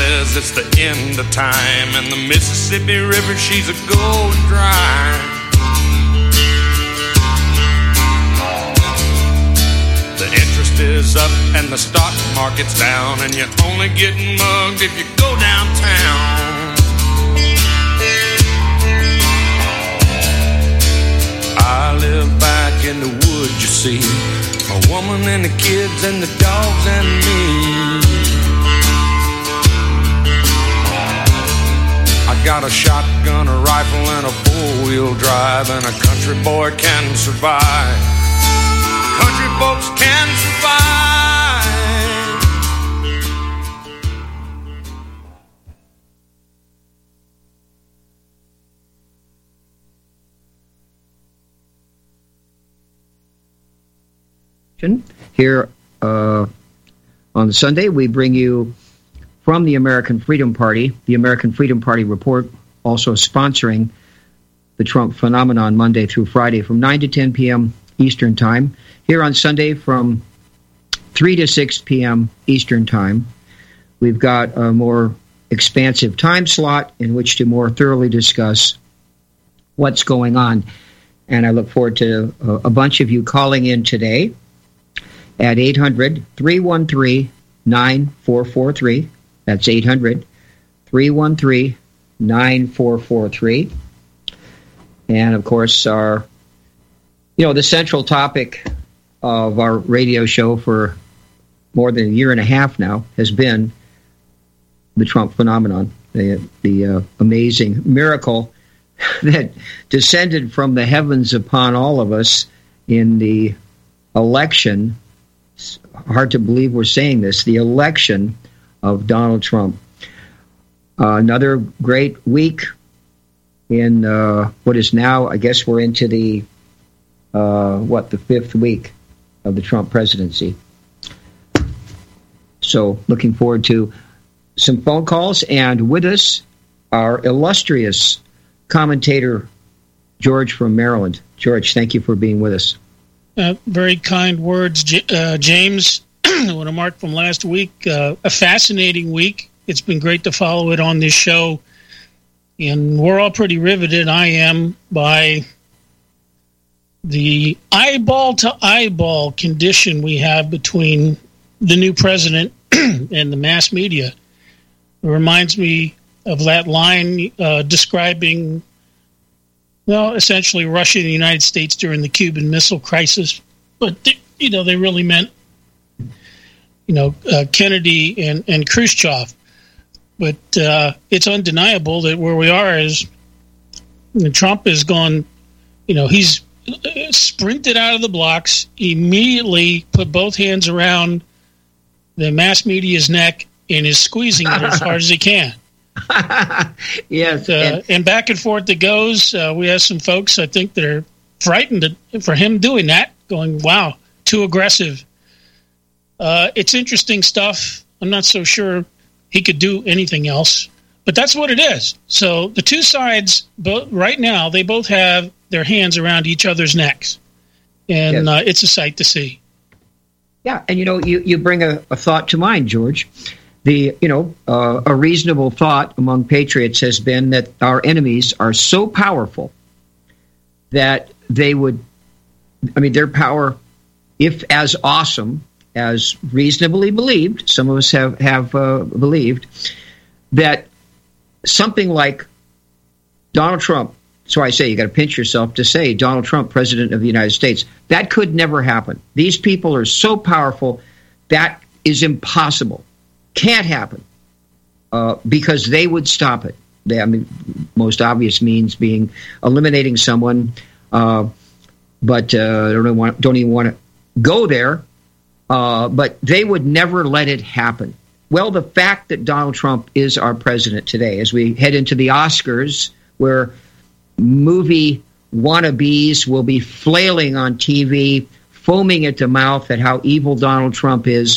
says it's the end of time, and the Mississippi River, she's a going dry. The interest is up and the stock market's down, and you're only getting mugged if you go downtown. I live back in the woods, you see, a woman and the kids and the dogs and me. I got a shotgun, a rifle, and a four-wheel drive, and a country boy can survive. Country folks can survive. Here on Sunday, we bring you from the American Freedom Party, the American Freedom Party Report, also sponsoring the Trump Phenomenon Monday through Friday from 9 to 10 p.m. Eastern Time. Here on Sunday from 3 to 6 p.m. Eastern Time. We've got a more expansive time slot in which to more thoroughly discuss what's going on. And I look forward to a bunch of you calling in today at 800-313-9443. That's 800-313-9443. And, of course, the central topic of our radio show for more than a year and a half now has been the Trump phenomenon, the amazing miracle that descended from the heavens upon all of us in the election. It's hard to believe we're saying this, the election of Donald Trump. Another great week in what is now, I guess we're into the fifth week of the Trump presidency. So looking forward to some phone calls, and with us, our illustrious commentator, George from Maryland. George, thank you for being with us. Very kind words, James. What a mark from last week. A fascinating week. It's been great to follow it on this show. And we're all pretty riveted, I am, by the eyeball-to-eyeball condition we have between the new president and the mass media. It reminds me of that line describing, essentially Russia and the United States during the Cuban Missile Crisis. But, they really meant, Kennedy and Khrushchev. But it's undeniable that where we are is Trump has gone, he's sprinted out of the blocks, immediately put both hands around the mass media's neck and is squeezing it as hard as he can. Yes. And back and forth it goes. We have some folks, I think, that are frightened for him doing that, going, wow, too aggressive. It's interesting stuff. I'm not so sure he could do anything else, but that's what it is. So the two sides, right now, they both have their hands around each other's necks, and yes. It's a sight to see. Yeah, and you bring a thought to mind, George. A reasonable thought among patriots has been that our enemies are so powerful that they would, their power, if as awesome as reasonably believed, some of us have believed, that something like Donald Trump, so I say you got to pinch yourself to say Donald Trump, President of the United States, that could never happen. These people are so powerful that is impossible. Can't happen because they would stop it. Most obvious means being eliminating someone, but don't even want to go there. But they would never let it happen. Well, the fact that Donald Trump is our president today, as we head into the Oscars, where movie wannabes will be flailing on TV, foaming at the mouth at how evil Donald Trump is,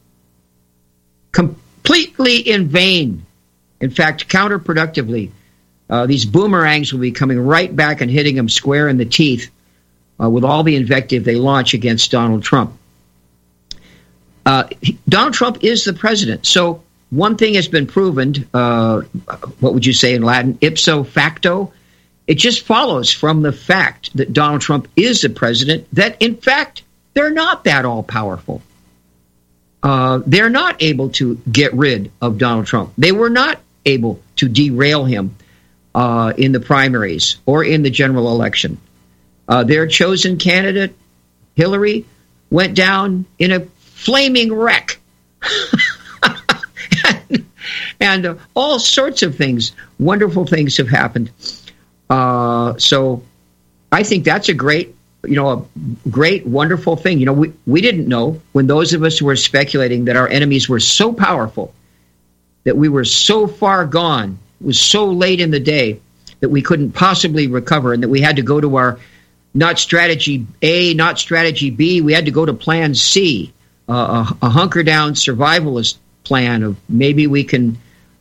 completely in vain. In fact, counterproductively, these boomerangs will be coming right back and hitting him square in the teeth with all the invective they launch against Donald Trump. Donald Trump is the president. So one thing has been proven, what would you say in Latin, ipso facto? It just follows from the fact that Donald Trump is the president that, in fact, they're not that all-powerful. They're not able to get rid of Donald Trump. They were not able to derail him in the primaries or in the general election. Their chosen candidate, Hillary, went down in a flaming wreck. and all sorts of things, wonderful things have happened. So I think that's a great, wonderful thing. We didn't know, when those of us who were speculating that our enemies were so powerful, that we were so far gone, it was so late in the day that we couldn't possibly recover, and that we had to go to our not strategy A, not strategy B. We had to go to plan C, a hunker down survivalist plan of maybe we can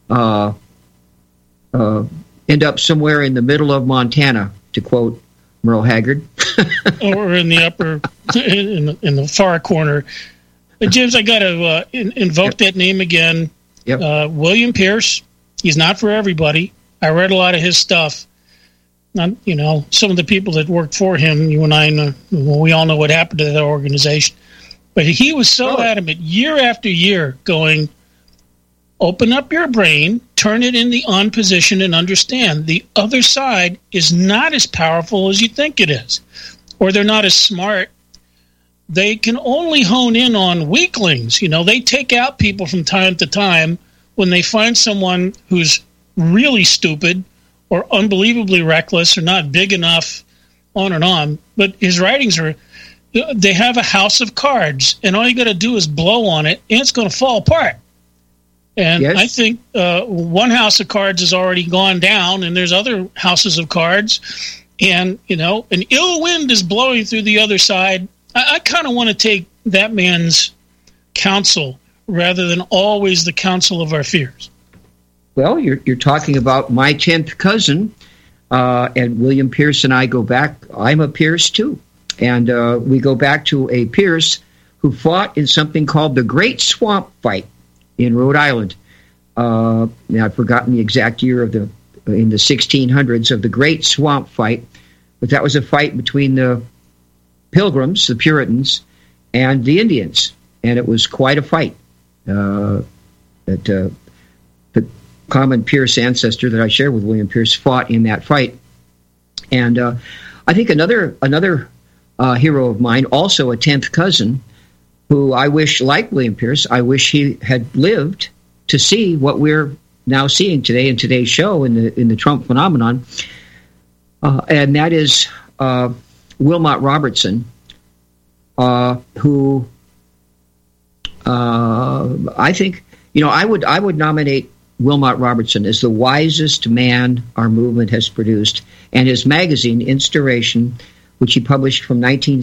end up somewhere in the middle of Montana, to quote Merle Haggard. Or in the upper, in the far corner. But James, I got to invoke that name again. Yep. William Pierce. He's not for everybody. I read a lot of his stuff. Some of the people that worked for him, you and I know, we all know what happened to that organization. But he was so adamant year after year, going, open up your brain, turn it in the on position, and understand the other side is not as powerful as you think it is, or they're not as smart. They can only hone in on weaklings. They take out people from time to time when they find someone who's really stupid or unbelievably reckless or not big enough, on and on. But his writings they have a house of cards, and all you got to do is blow on it, and it's going to fall apart. And yes. I think one house of cards has already gone down, and there's other houses of cards. And, an ill wind is blowing through the other side. I kind of want to take that man's counsel rather than always the counsel of our fears. Well, you're talking about my 10th cousin, and William Pierce and I go back. I'm a Pierce, too. And we go back to a Pierce who fought in something called the Great Swamp Fight in Rhode Island. Now I've forgotten the exact year in the 1600s of the Great Swamp Fight, but that was a fight between the Pilgrims, the Puritans, and the Indians, and it was quite a fight. The common Pierce ancestor that I share with William Pierce fought in that fight, and I think another hero of mine, also a 10th cousin, who I wish, like William Pierce, I wish he had lived to see what we're now seeing today in today's show in the Trump phenomenon, and that is Wilmot Robertson, who I think I would nominate Wilmot Robertson as the wisest man our movement has produced, and his magazine Inspiration, which he published from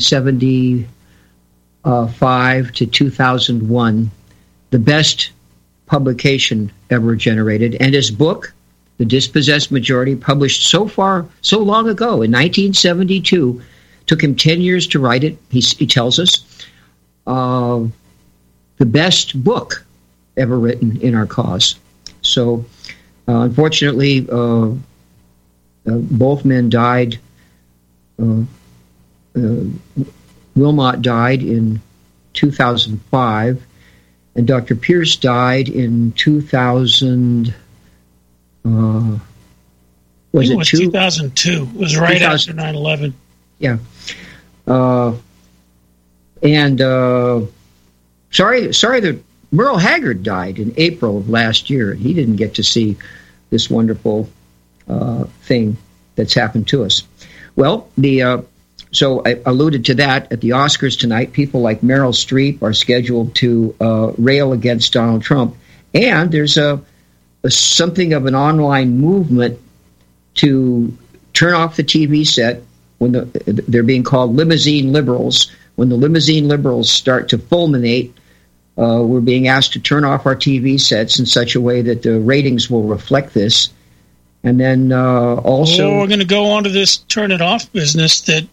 1975 to 2001, the best publication ever generated, and his book, The Dispossessed Majority, published so long ago in 1972, took him 10 years to write it. He tells us the best book ever written in our cause. So, unfortunately, both men died. Wilmot died in 2005, and Dr. Pierce died in 2000. Was it 2002? It was right after 9/11. Yeah. Sorry that Merle Haggard died in April of last year. He didn't get to see this wonderful thing that's happened to us. Well, so I alluded to that at the Oscars tonight. People like Meryl Streep are scheduled to rail against Donald Trump, and there's something of an online movement to turn off the TV set when they're being called limousine liberals. When the limousine liberals start to fulminate, we're being asked to turn off our TV sets in such a way that the ratings will reflect this. And then also... we're going to go on to this turn it off business that,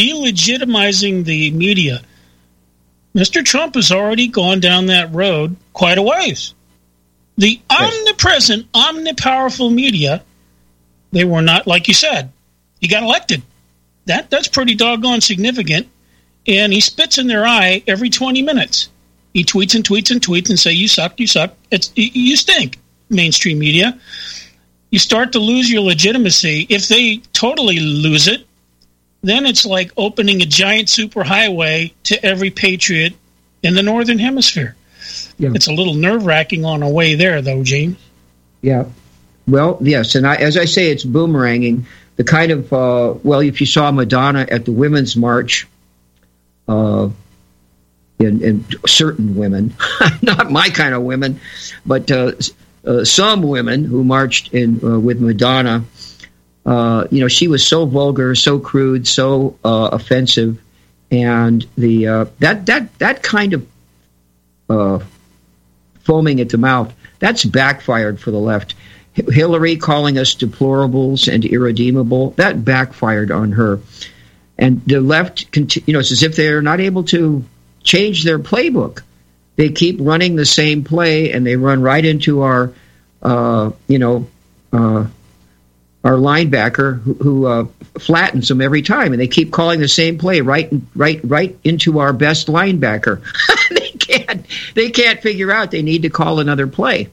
delegitimizing the media. Mr. Trump has already gone down that road quite a ways. The omnipresent, omnipowerful media, they were not, like you said, he got elected. That's pretty doggone significant. And he spits in their eye every 20 minutes. He tweets and tweets and tweets and say, you suck, you suck. You stink, mainstream media. You start to lose your legitimacy. If they totally lose it, then it's like opening a giant superhighway to every patriot in the Northern Hemisphere. Yeah. It's a little nerve-wracking on our way there, though, James. Yeah. Well, yes, and as I say, it's boomeranging. The kind of, if you saw Madonna at the Women's March, and certain women, not my kind of women, but some women who marched with Madonna, she was so vulgar, so crude, so offensive, and that kind of foaming at the mouth, that's backfired for the left. Hillary calling us deplorables and irredeemable, that backfired on her. And the left, it's as if they're not able to change their playbook. They keep running the same play, and they run right into our linebacker who flattens them every time, and they keep calling the same play right into our best linebacker. They can't figure out they need to call another play.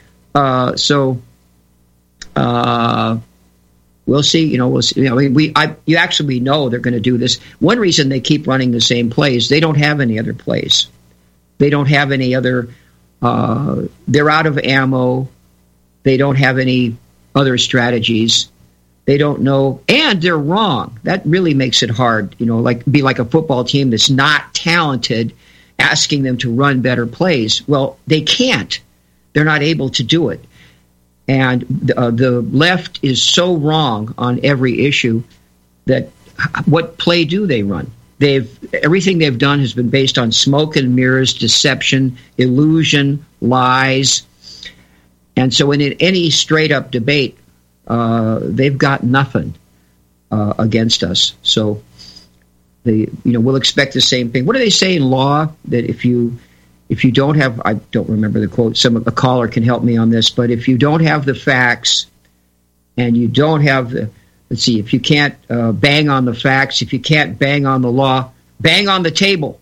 We'll see. We'll see. You actually know they're going to do this. One reason they keep running the same plays, they don't have any other plays. They don't have any other. They're out of ammo. They don't have any other strategies. They don't know, and they're wrong. That really makes it hard. Be like a football team that's not talented, asking them to run better plays. Well, they can't. They're not able to do it. And the left is so wrong on every issue that what play do they run? Everything they've done has been based on smoke and mirrors, deception, illusion, lies. And so in any straight-up debate, they've got nothing against us. So we'll expect the same thing. What do they say in law? That if you don't have, I don't remember the quote, a caller can help me on this, but if you don't have the facts and you don't have if you can't bang on the facts, if you can't bang on the law, bang on the table.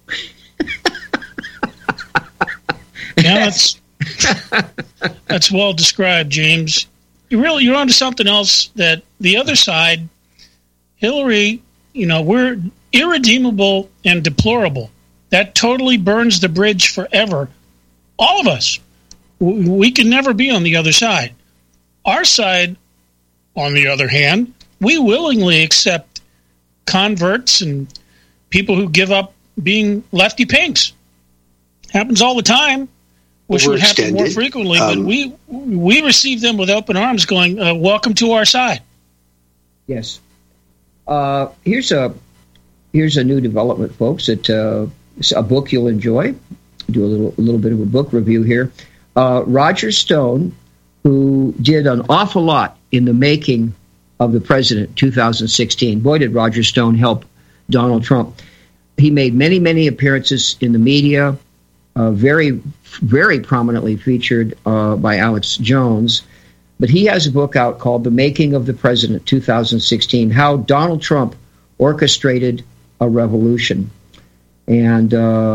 Yeah, that's well described, James. You're onto something else, that the other side, Hillary, we're irredeemable and deplorable. That totally burns the bridge forever. All of us. We can never be on the other side. Our side, on the other hand, we willingly accept converts and people who give up being lefty pinks. Happens all the time. Wish it would happen more frequently, but we receive them with open arms going, welcome to our side. Yes. Here's a new development, folks. It's a book you'll enjoy. Do a little bit of a book review here. Roger Stone, who did an awful lot in the making of the president, 2016. Boy, did Roger Stone help Donald Trump. He made many, many appearances in the media, very, very prominently featured by Alex Jones. But he has a book out called The Making of the President, 2016, How Donald Trump Orchestrated a Revolution. And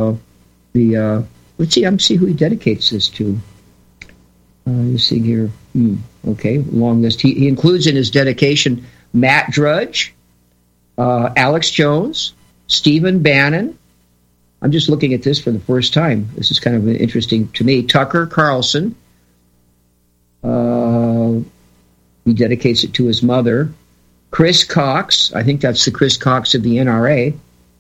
let's see who he dedicates this to. Let's see here. Okay, long list. He includes in his dedication Matt Drudge, Alex Jones, Stephen Bannon. I'm just looking at this for the first time. This is kind of interesting to me. Tucker Carlson. He dedicates it to his mother. Chris Cox. I think that's the Chris Cox of the NRA.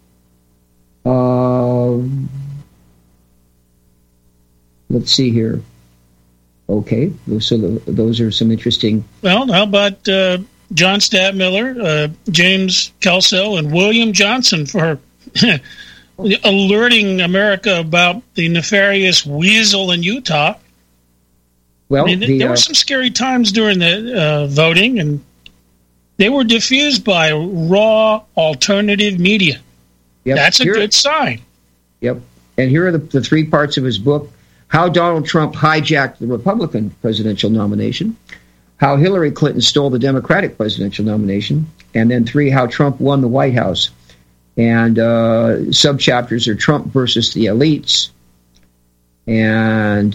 Let's see here. Okay, so those are some interesting. Well, how about John Stadtmiller, James Kelso, and William Johnson for alerting America about the nefarious weasel in Utah? Well, there were some scary times during the voting, and they were diffused by raw alternative media. Yep. That's a good sign. Yep. And here are the three parts of his book. how Donald Trump hijacked the Republican presidential nomination, how Hillary Clinton stole the Democratic presidential nomination, and then 3, how Trump won the White House. And subchapters are Trump versus the elites, and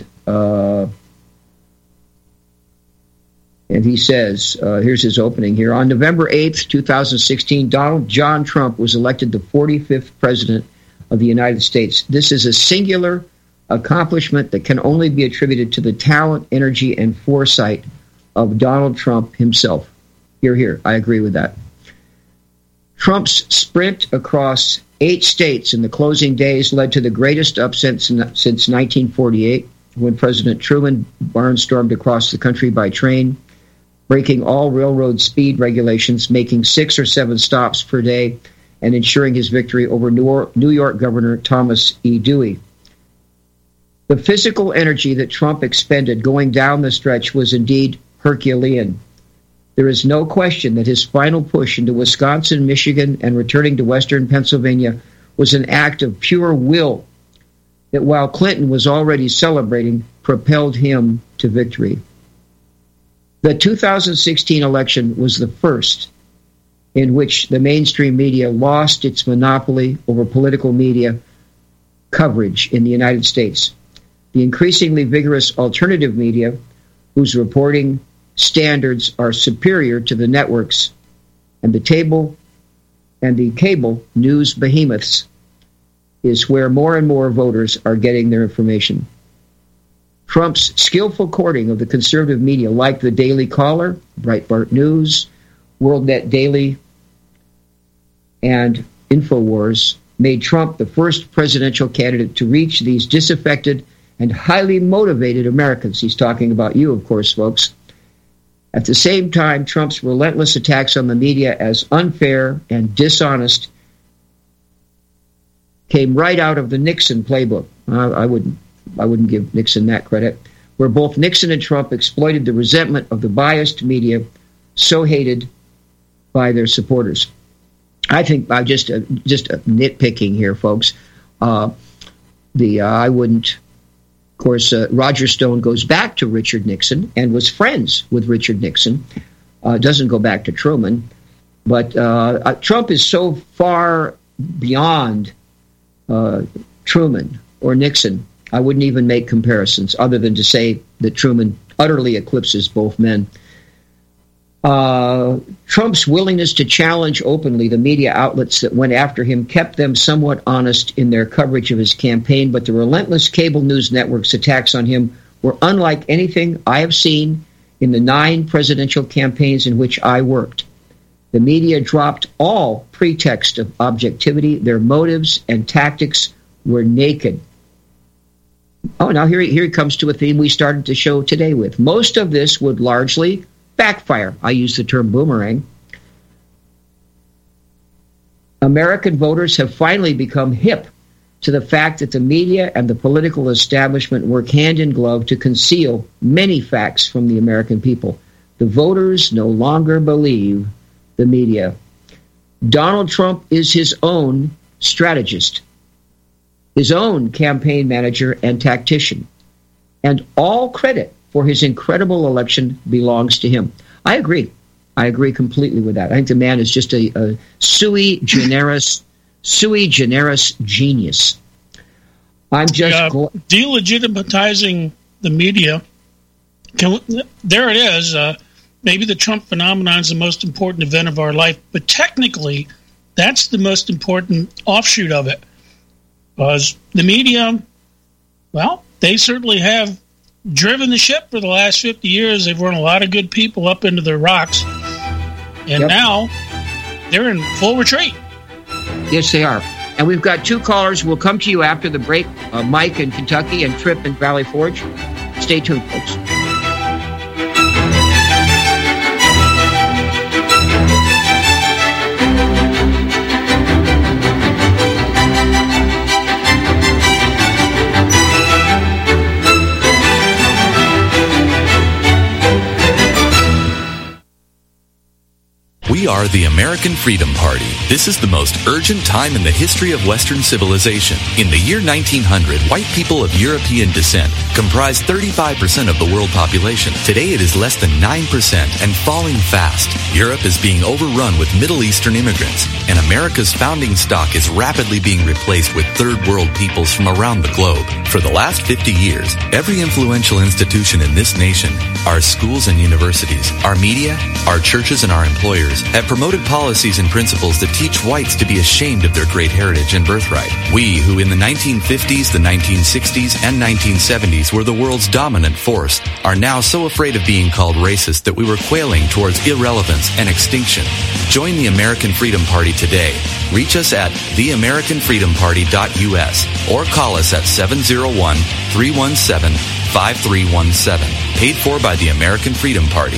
he says, here's his opening here. On November 8th, 2016, Donald John Trump was elected the 45th president of the United States. This is a singular accomplishment that can only be attributed to the talent, energy, and foresight of Donald Trump himself. Hear, hear. I agree with that. Trump's sprint across 8 states in the closing days led to the greatest upset since 1948, when President Truman barnstormed across the country by train, breaking all railroad speed regulations, making 6 or 7 stops per day, and ensuring his victory over New York Governor Thomas E. Dewey. The physical energy that Trump expended going down the stretch was indeed Herculean. There is no question that his final push into Wisconsin, Michigan, and returning to western Pennsylvania was an act of pure will that, while Clinton was already celebrating, propelled him to victory. The 2016 election was the first in which the mainstream media lost its monopoly over political media coverage in the United States. The increasingly vigorous alternative media, whose reporting standards are superior to the networks and the cable news behemoths, is where more and more voters are getting their information. Trump's skillful courting of the conservative media, like the Daily Caller, Breitbart News, WorldNet Daily, and InfoWars, made Trump the first presidential candidate to reach these disaffected and highly motivated Americans. He's talking about you, of course, folks. At the same time, Trump's relentless attacks on the media as unfair and dishonest came right out of the Nixon playbook. I wouldn't give Nixon that credit, where both Nixon and Trump exploited the resentment of the biased media so hated by their supporters. I think I'm just nitpicking here, folks. I wouldn't. Of course, Roger Stone goes back to Richard Nixon and was friends with Richard Nixon. Doesn't go back to Truman. But Trump is so far beyond Truman or Nixon, I wouldn't even make comparisons other than to say that Truman utterly eclipses both men. Trump's willingness to challenge openly the media outlets that went after him kept them somewhat honest in their coverage of his campaign, but the relentless cable news networks' attacks on him were unlike anything I have seen in the 9 presidential campaigns in which I worked. The media dropped all pretext of objectivity. Their motives and tactics were naked. Oh, now here he comes to a theme we started the show today with. Most of this would largely backfire. I use the term boomerang. American voters have finally become hip to the fact that the media and the political establishment work hand in glove to conceal many facts from the American people. The voters no longer believe the media. Donald Trump is his own strategist, his own campaign manager and tactician, and all credit for his incredible election belongs to him. I agree. I agree completely with that. I think the man is just a sui generis genius. I'm just delegitimizing the media. There it is. Maybe the Trump phenomenon is the most important event of our life, but technically, that's the most important offshoot of it. Because the media, well, they certainly have driven the ship for the last 50 years. They've run a lot of good people up into their rocks. And now they're in full retreat. Yes, they are. And we've got 2 callers. We'll come to you after the break. Mike in Kentucky and Tripp in Valley Forge. Stay tuned, folks. We We are the American Freedom Party. This is the most urgent time in the history of Western civilization. In the year 1900, white people of European descent comprised 35% of the world population. Today it is less than 9% and falling fast. Europe is being overrun with Middle Eastern immigrants, and America's founding stock is rapidly being replaced with third world peoples from around the globe. For the last 50 years, every influential institution in this nation, our schools and universities, our media, our churches, and our employers have promoted policies and principles that teach whites to be ashamed of their great heritage and birthright. We, who in the 1950s, the 1960s, and 1970s were the world's dominant force, are now so afraid of being called racist that we were quailing towards irrelevance and extinction. Join the American Freedom Party today. Reach us at theamericanfreedomparty.us or call us at 701-317-5317. Paid for by the American Freedom Party.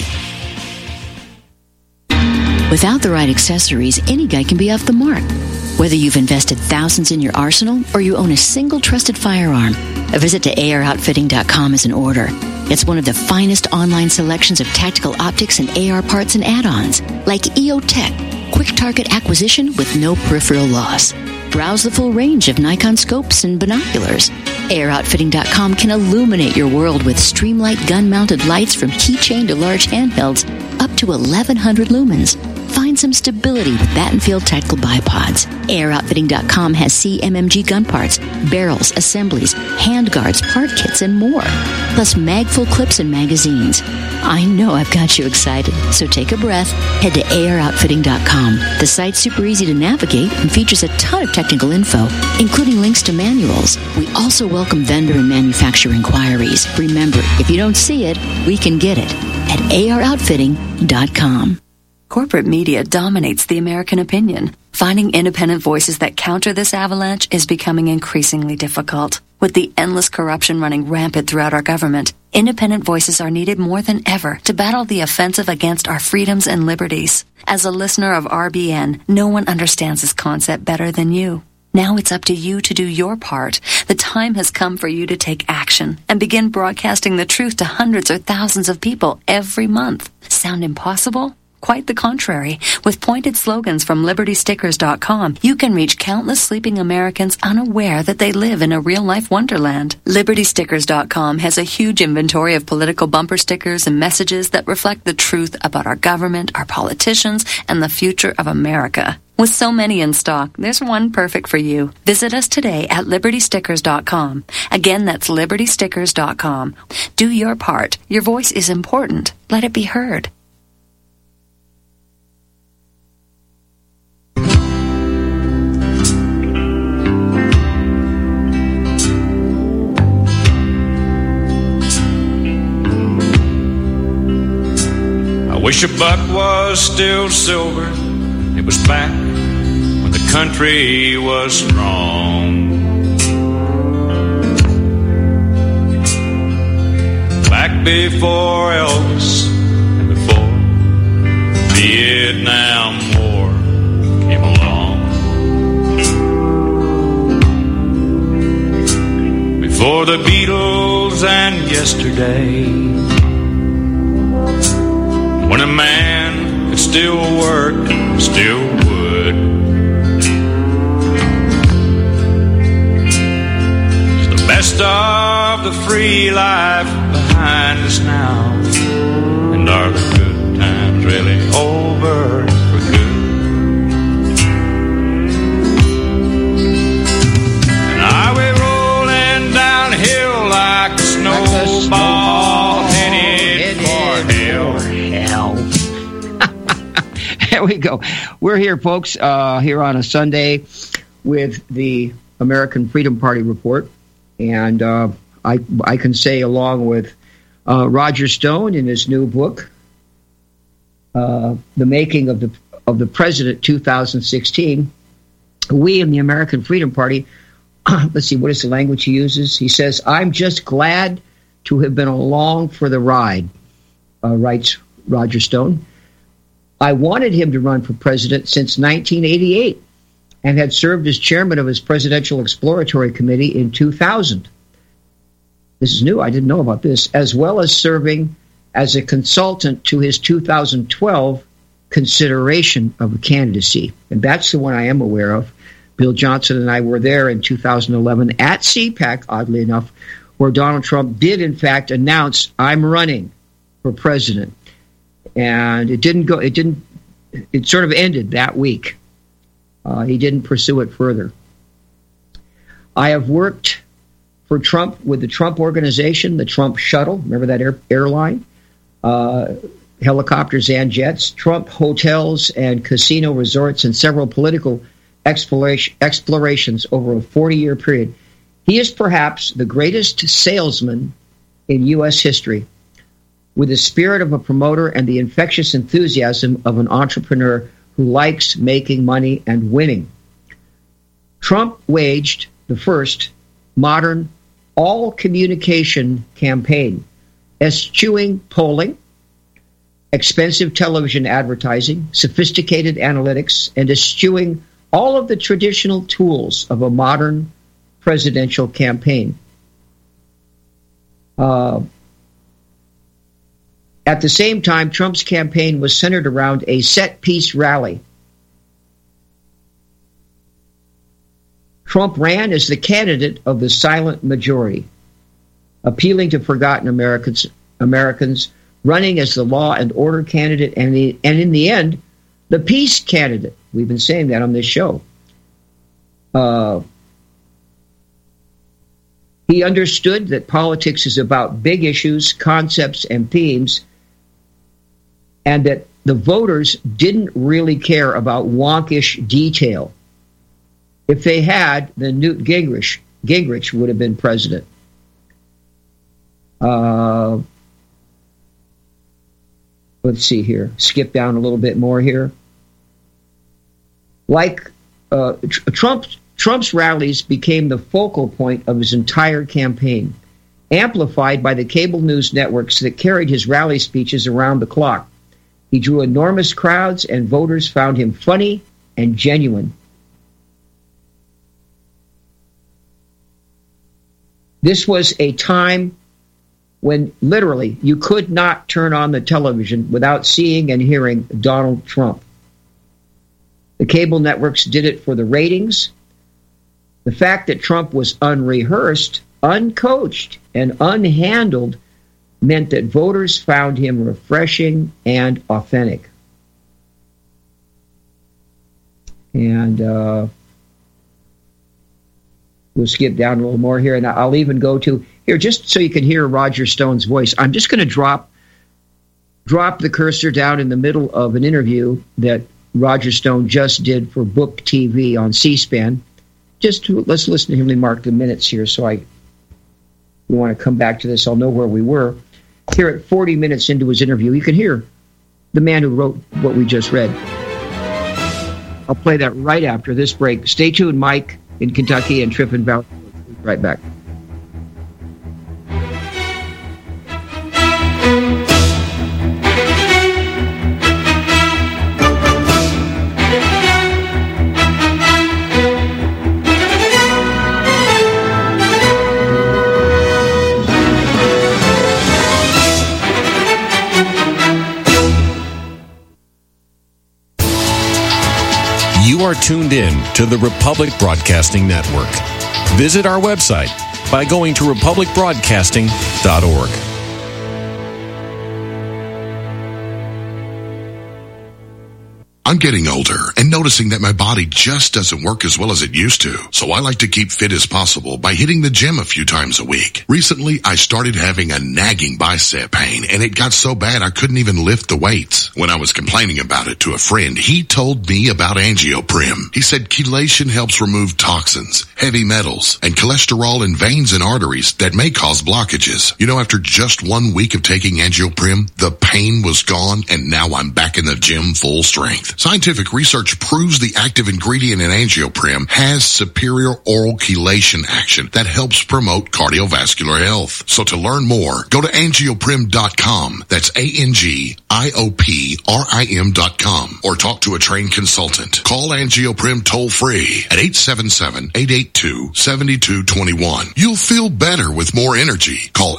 Without the right accessories, any guy can be off the mark. Whether you've invested thousands in your arsenal or you own a single trusted firearm, a visit to AROutfitting.com is in order. It's one of the finest online selections of tactical optics and AR parts and add-ons, like EOTech, quick target acquisition with no peripheral loss. Browse the full range of Nikon scopes and binoculars. AROutfitting.com can illuminate your world with Streamlight gun-mounted lights from keychain to large handhelds up to 1,100 lumens. Find some stability with Battenfield tactical bipods. AirOutfitting.com has CMMG gun parts, barrels, assemblies, handguards, part kits, and more. Plus magful clips and magazines. I know I've got you excited, so take a breath. Head to AirOutfitting.com. The site's super easy to navigate and features a ton of technical info, including links to manuals. We also welcome vendor and manufacturer inquiries. Remember, if you don't see it, we can get it at AirOutfitting.com. Corporate media dominates the American opinion. Finding independent voices that counter this avalanche is becoming increasingly difficult. With the endless corruption running rampant throughout our government, independent voices are needed more than ever to battle the offensive against our freedoms and liberties. As a listener of RBN, no one understands this concept better than you. Now it's up to you to do your part. The time has come for you to take action and begin broadcasting the truth to hundreds or thousands of people every month. Sound impossible? Quite the contrary. With pointed slogans from LibertyStickers.com, you can reach countless sleeping Americans unaware that they live in a real-life wonderland. LibertyStickers.com has a huge inventory of political bumper stickers and messages that reflect the truth about our government, our politicians, and the future of America. With so many in stock, there's one perfect for you. Visit us today at LibertyStickers.com. Again, that's LibertyStickers.com. Do your part. Your voice is important. Let it be heard. I wish a buck was still silver. It was back when the country was strong. Back before Elvis and before the Vietnam War came along. Before the Beatles and yesterday, when a man could still work, still would. It's the best of the free life behind us now. And are the good times really over for good? And are we rolling downhill like a snowball headed for hell? There we go. We're here, folks, here on a Sunday with the American Freedom Party report. And I can say, along with Roger Stone in his new book, The Making of the President 2016, we in the American Freedom Party, let's see, what is the language he uses? He says, I'm just glad to have been along for the ride, writes Roger Stone. I wanted him to run for president since 1988 and had served as chairman of his Presidential Exploratory Committee in 2000. This is new. I didn't know about this. As well as serving as a consultant to his 2012 consideration of a candidacy. And that's the one I am aware of. Bill Johnson and I were there in 2011 at CPAC, oddly enough, where Donald Trump did, in fact, announce, I'm running for president. And it sort of ended that week. He didn't pursue it further. I have worked for Trump with the Trump Organization, the Trump Shuttle. Remember that airline? Helicopters and jets. Trump hotels and casino resorts, and several political explorations over a 40-year period. He is perhaps the greatest salesman in U.S. history, with the spirit of a promoter and the infectious enthusiasm of an entrepreneur who likes making money and winning. Trump waged the first modern all-communication campaign, eschewing polling, expensive television advertising, sophisticated analytics, and eschewing all of the traditional tools of a modern presidential campaign. At the same time, Trump's campaign was centered around a set-piece rally. Trump ran as the candidate of the silent majority, appealing to forgotten Americans, running as the law and order candidate, and in the end, the peace candidate. We've been saying that on this show. He understood that politics is about big issues, concepts, and themes, and that the voters didn't really care about wonkish detail. If they had, then Newt Gingrich would have been president. Let's see here. Skip down a little bit more here. Like Trump's rallies became the focal point of his entire campaign, amplified by the cable news networks that carried his rally speeches around the clock. He drew enormous crowds, and voters found him funny and genuine. This was a time when literally you could not turn on the television without seeing and hearing Donald Trump. The cable networks did it for the ratings. The fact that Trump was unrehearsed, uncoached, and unhandled meant that voters found him refreshing and authentic. And we'll skip down a little more here, and I'll even go to here, just so you can hear Roger Stone's voice. I'm just going to drop the cursor down in the middle of an interview that Roger Stone just did for Book TV on C-SPAN. Let's listen to him. Let me mark the minutes here, so we want to come back to this. I'll know where we were. Here at 40 minutes into his interview, you can hear the man who wrote what we just read. I'll play that right after this break. Stay tuned, Mike in Kentucky and Trip in Valley. Right back. You are tuned in to the Republic Broadcasting Network. Visit our website by going to republicbroadcasting.org. I'm getting older and noticing that my body just doesn't work as well as it used to. So I like to keep fit as possible by hitting the gym a few times a week. Recently, I started having a nagging bicep pain, and it got so bad I couldn't even lift the weights. When I was complaining about it to a friend, he told me about Angioprim. He said chelation helps remove toxins, heavy metals, and cholesterol in veins and arteries that may cause blockages. You know, after just 1 week of taking Angioprim, the pain was gone, and now I'm back in the gym full strength. Scientific research proves the active ingredient in Angioprim has superior oral chelation action that helps promote cardiovascular health. So to learn more, go to angioprim.com. That's ANGIOPRIM.com, or talk to a trained consultant. Call Angioprim toll free at 877-882-7221. You'll feel better with more energy. Call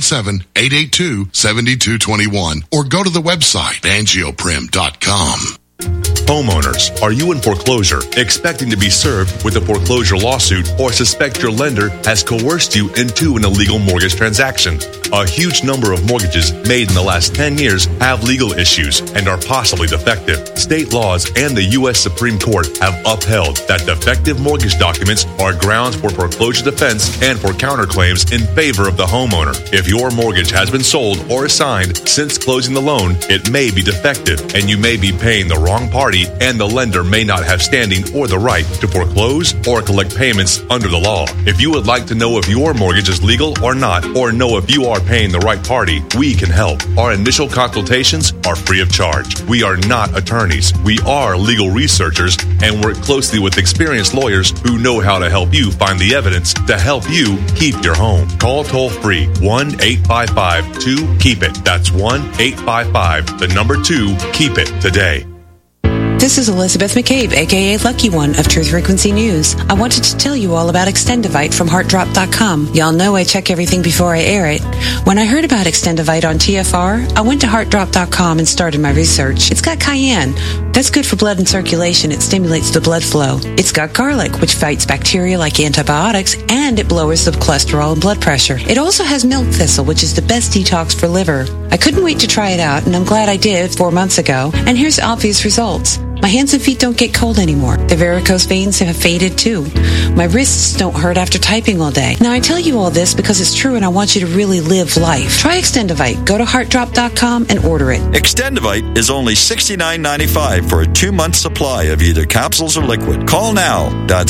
877-882-7221 or go to the website angioprim.com. Homeowners, are you in foreclosure, expecting to be served with a foreclosure lawsuit, or suspect your lender has coerced you into an illegal mortgage transaction? A huge number of mortgages made in the last 10 years have legal issues and are possibly defective. State laws and the U.S. Supreme Court have upheld that defective mortgage documents are grounds for foreclosure defense and for counterclaims in favor of the homeowner. If your mortgage has been sold or assigned since closing the loan, it may be defective, and you may be paying the wrong party, and the lender may not have standing or the right to foreclose or collect payments under the law. If you would like to know if your mortgage is legal or not, or know if you are paying the right party, we can help. Our initial consultations are free of charge. We are not attorneys. We are legal researchers and work closely with experienced lawyers who know how to help you find the evidence to help you keep your home. Call toll free 1-855-2-KEEP-IT. That's 1-855-2-KEEP-IT today. This is Elizabeth McCabe, a.k.a. Lucky One of Truth Frequency News. I wanted to tell you all about Extendivite from HeartDrop.com. Y'all know I check everything before I air it. When I heard about Extendivite on TFR, I went to HeartDrop.com and started my research. It's got cayenne. That's good for blood and circulation. It stimulates the blood flow. It's got garlic, which fights bacteria like antibiotics, and it lowers the cholesterol and blood pressure. It also has milk thistle, which is the best detox for liver. I couldn't wait to try it out, and I'm glad I did 4 months ago. And here's the obvious results. My hands and feet don't get cold anymore. The varicose veins have faded too. My wrists don't hurt after typing all day. Now I tell you all this because it's true and I want you to really live life. Try Extendivite. Go to HeartDrop.com and order it. Extendivite is only $69.95 for a 2-month supply of either capsules or liquid. Call now. That's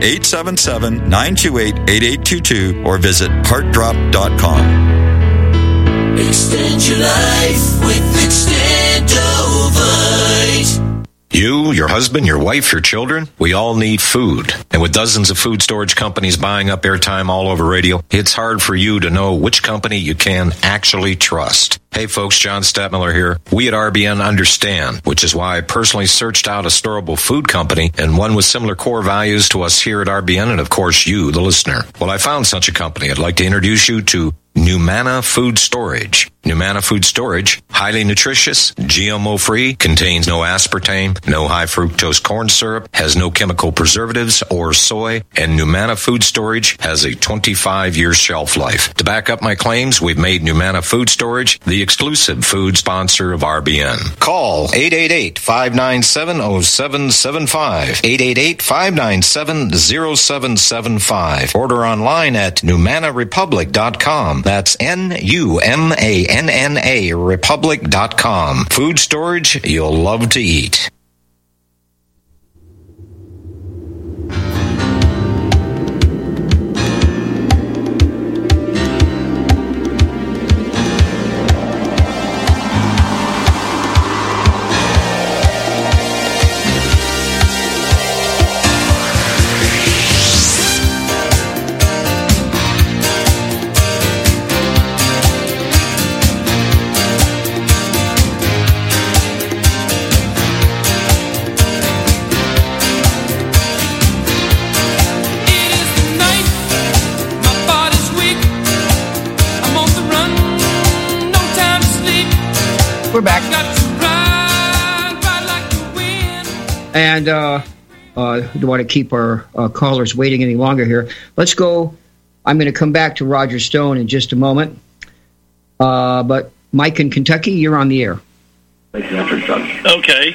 1-877-928-8822 or visit HeartDrop.com. Extend your life with Extendovite. You, your husband, your wife, your children, we all need food. And with dozens of food storage companies buying up airtime all over radio, it's hard for you to know which company you can actually trust. Hey folks, John Stadtmiller here. We at RBN understand, which is why I personally searched out a storable food company and one with similar core values to us here at RBN and of course you, the listener. Well, I found such a company. I'd like to introduce you to Numana Food Storage. Numana Food Storage, highly nutritious, GMO-free, contains no aspartame, no high fructose corn syrup, has no chemical preservatives or soy, and Numana Food Storage has a 25-year shelf life. To back up my claims, we've made Numana Food Storage the exclusive food sponsor of RBN. Call 888-597-0775, 888-597-0775. Order online at NumanaRepublic.com. That's NUMANNA Republic.com. Food storage you'll love to eat. We're back. And don't want to keep our callers waiting any longer here. Let's go. I'm going to come back to Roger Stone in just a moment. But Mike in Kentucky, you're on the air. Okay.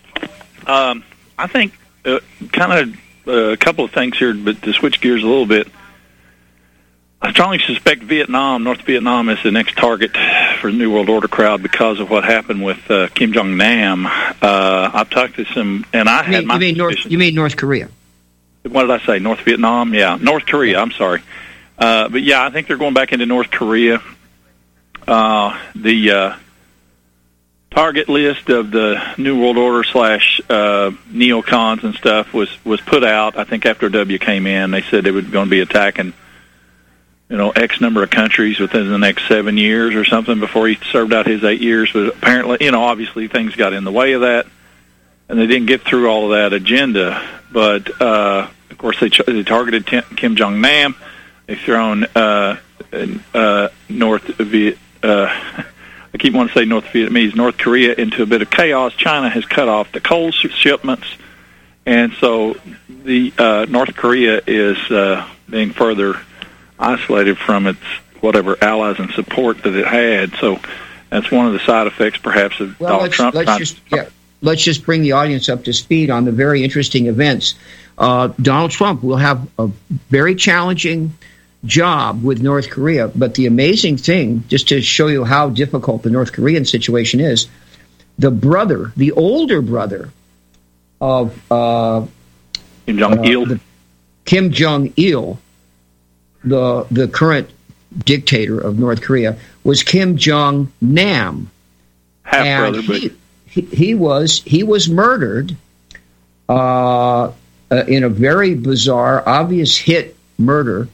I think kind of a couple of things here, but to switch gears a little bit, I strongly suspect North Vietnam is the next target for the New World Order crowd because of what happened with Kim Jong-nam. I've talked to some, and I had my suspicions. You mean North Korea? What did I say? North Vietnam? Yeah, North Korea. I'm sorry. But yeah, I think they're going back into North Korea. The target list of the New World Order / neocons and stuff was put out. I think after W came in, they said they were going to be attacking, X number of countries within the next 7 years or something before he served out his 8 years. But apparently, obviously things got in the way of that, and they didn't get through all of that agenda. But of course, they targeted Kim Jong Nam. They've thrown I keep wanting to say North Vietnamese, North Korea into a bit of chaos. China has cut off the coal shipments, and so the North Korea is being further isolated from its whatever allies and support that it had. So that's one of the side effects, perhaps, of Donald Trump. Let's just bring the audience up to speed on the very interesting events. Donald Trump will have a very challenging job with North Korea, but the amazing thing, just to show you how difficult the North Korean situation is, the older brother of Kim Jong-il, Kim Jong-il, the current dictator of North Korea, was Kim Jong-nam, half-brother. But he was murdered in a very bizarre, obvious hit murder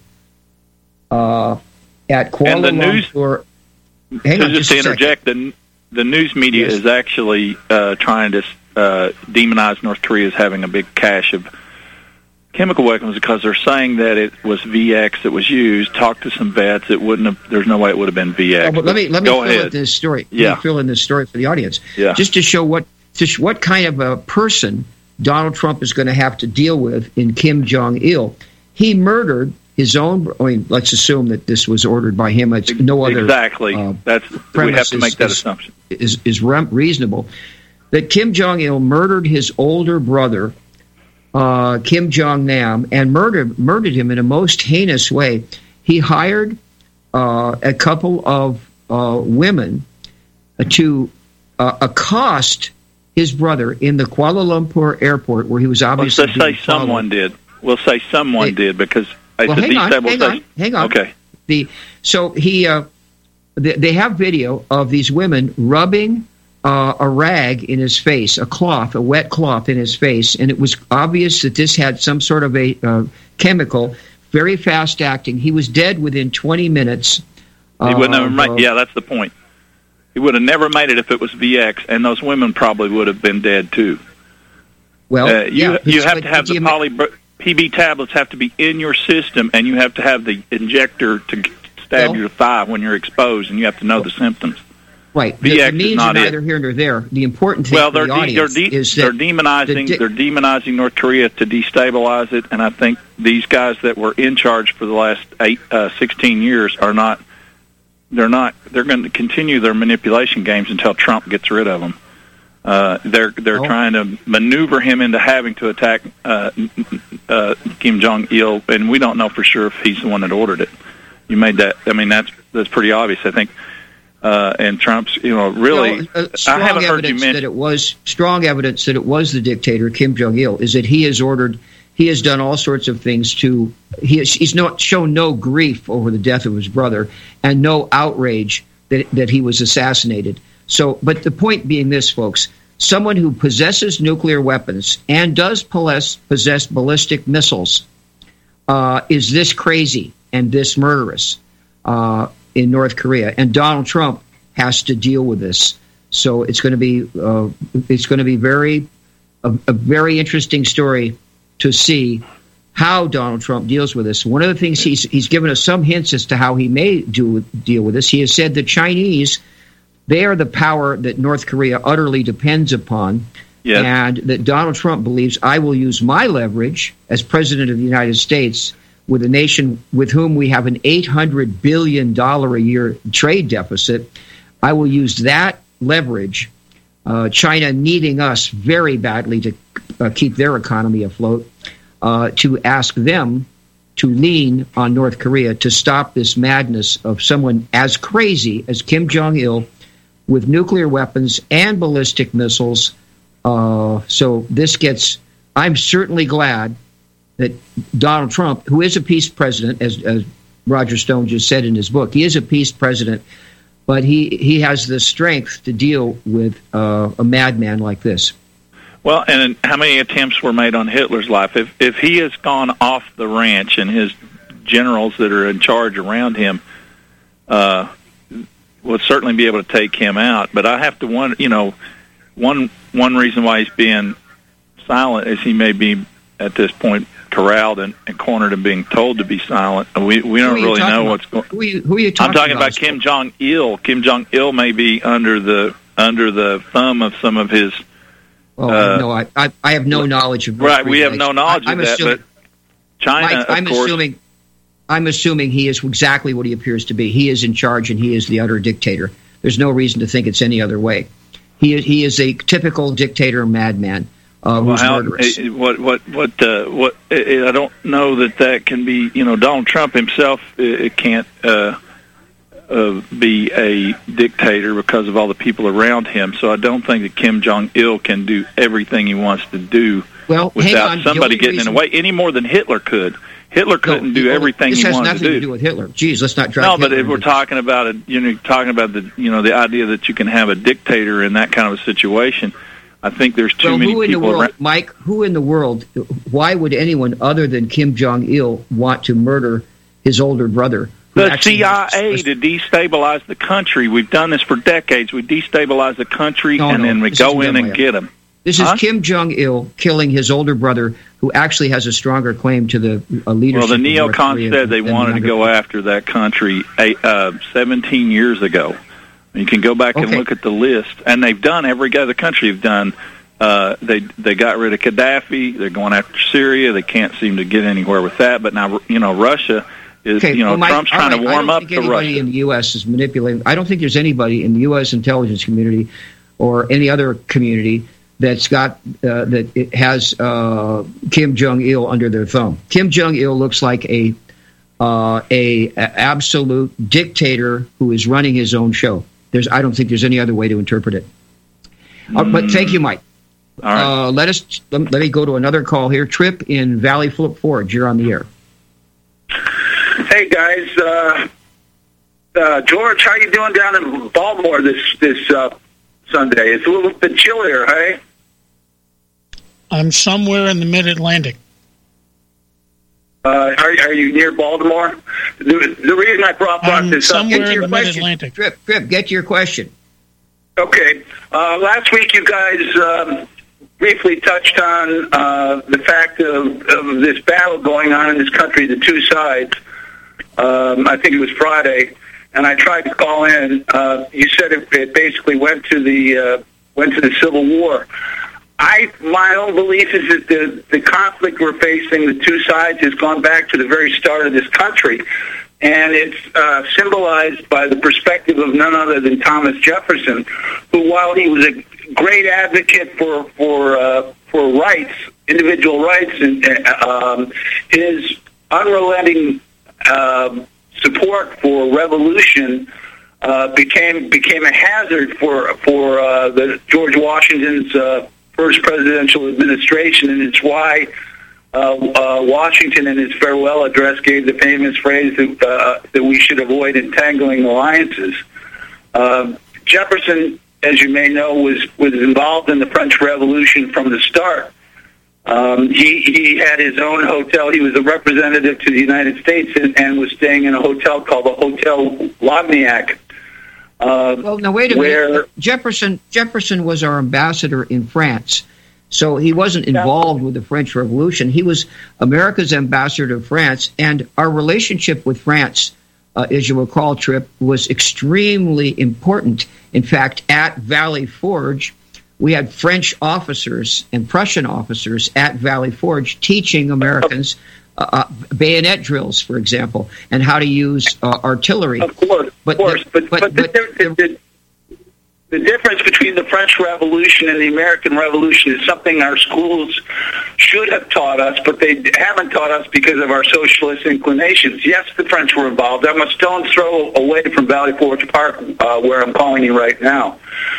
at Kuala Lumpur. Just to interject, the news media is actually trying to demonize North Korea as having a big cache of chemical weapons because they're saying that it was VX that was used. Talk to some vets; it wouldn't have. There's no way it would have been VX. Oh, but let me fill in this story. Yeah. Let me fill in this story for the audience. Yeah. Just to show what kind of a person Donald Trump is going to have to deal with in Kim Jong-il. He murdered his own. Let's assume that this was ordered by him. It's no other. Exactly. We have to make that assumption. Is reasonable. That Kim Jong-il murdered his older brother, Kim Jong-nam, and murdered him in a most heinous way. He hired a couple of women to accost his brother in the Kuala Lumpur airport, where he was obviously. Let's say someone did. We'll say someone did because. Hang on. Okay. They have video of these women rubbing a rag in his face, a wet cloth in his face, and it was obvious that this had some sort of a chemical, very fast acting. He was dead within 20 minutes. He wouldn't have made. Yeah, that's the point. He would have never made it if it was VX, and those women probably would have been dead too. Well, you have to have the PB tablets have to be in your system, and you have to have the injector to stab your thigh when you're exposed, and you have to know the symptoms. Right. VX the means is not are neither here nor there. The important thing for the audience is that they're demonizing North Korea to destabilize it, and I think these guys that were in charge for the last 16 years are not. They're going to continue their manipulation games until Trump gets rid of them. They're trying to maneuver him into having to attack Kim Jong-il, and we don't know for sure if he's the one that ordered it. You made that. I mean, that's pretty obvious, I think. And Trump's, really. I haven't heard you mention that it was strong evidence that it was the dictator Kim Jong-il. Is that he has done all sorts of things to. He's not shown no grief over the death of his brother and no outrage that he was assassinated. So, but the point being this, folks, someone who possesses nuclear weapons and does possess ballistic missiles is this crazy and this murderous in North Korea, and Donald Trump has to deal with this. So it's going to be a very interesting story to see how Donald Trump deals with this. One of the things he's given us some hints as to how he may deal with this. He has said the Chinese, they are the power that North Korea utterly depends upon, and that Donald Trump believes, I will use my leverage as president of the United States with a nation with whom we have an $800 billion a year trade deficit. I will use that leverage, China needing us very badly to keep their economy afloat, to ask them to lean on North Korea to stop this madness of someone as crazy as Kim Jong-il with nuclear weapons and ballistic missiles. So this gets, I'm certainly glad that Donald Trump, who is a peace president, as Roger Stone just said in his book, he is a peace president, but he has the strength to deal with a madman like this. Well, and how many attempts were made on Hitler's life? If he has gone off the ranch and his generals that are in charge around him will certainly be able to take him out. But I have to wonder, one reason why he's being silent is he may be at this point corralled and cornered and being told to be silent. We don't really know what's going on. Who are you talking I'm talking about Kim Jong-il. Kim Jong-il may be under the thumb of some of his... no, I have no knowledge of... Right, we have no knowledge of that, but China, Mike, of course... I'm assuming he is exactly what he appears to be. He is in charge, and he is the utter dictator. There's no reason to think it's any other way. He is a typical dictator madman who's murderous. What? I don't know that can be. Donald Trump himself can't be a dictator because of all the people around him. So I don't think that Kim Jong-il can do everything he wants to do without somebody getting in the way any more than Hitler could. Hitler couldn't do everything he wanted to do. This has nothing to do with Hitler. Geez, let's not drive. No, but if we're talking about it, the idea that you can have a dictator in that kind of a situation, I think there's too many people around. Mike, who in the world? Why would anyone other than Kim Jong-il want to murder his older brother? The CIA to destabilize the country. We've done this for decades. We destabilize the country, then we go in and get them. This is Kim Jong-il killing his older brother, who actually has a stronger claim to the leadership. Well, the neocons said they wanted to go after that country 17 years ago. You can go back and look at the list, and they've done every other country. They've done. They got rid of Gaddafi. They're going after Syria. They can't seem to get anywhere with that. But now Russia is. Trump's trying to warm up to Russia. Anybody in the U.S. is manipulating. I don't think there's anybody in the U.S. intelligence community or any other community that's got that it has Kim Jong-il under their thumb. Kim Jong-il looks like a absolute dictator who is running his own show. I don't think there's any other way to interpret it. But thank you, Mike. All right. Let me go to another call here. Trip in Valley Forge. You're on the air. Hey guys, George, how you doing down in Baltimore this Sunday? It's a little bit chillier, hey? I'm somewhere in the Mid-Atlantic. Are you near Baltimore? The reason I brought this up... somewhere in the Mid-Atlantic. Trip, get to your question. Okay. Last week you guys briefly touched on the fact of this battle going on in this country, the two sides. I think it was Friday, and I tried to call in. You said it basically went to the Civil War. My own belief is that the conflict we're facing, the two sides, has gone back to the very start of this country, and it's symbolized by the perspective of none other than Thomas Jefferson, who, while he was a great advocate for rights, individual rights, and his unrelenting support for revolution became a hazard for the George Washington's first presidential administration, and it's why Washington, in his farewell address, gave the famous phrase that we should avoid entangling alliances. Jefferson, as you may know, was involved in the French Revolution from the start. He had his own hotel. He was a representative to the United States and was staying in a hotel called the Hotel Lagniac. Well, now wait a minute. Jefferson was our ambassador in France, so he wasn't involved with the French Revolution. He was America's ambassador to France, and our relationship with France, as you recall, Trip, was extremely important. In fact, at Valley Forge, we had French officers and Prussian officers at Valley Forge teaching Americans bayonet drills, for example, and how to use artillery. Of course, but the difference between the French Revolution and the American Revolution is something our schools should have taught us, but they haven't taught us because of our socialist inclinations. Yes, the French were involved. I'm a stone's throw away from Valley Forge Park, where I'm calling you right now.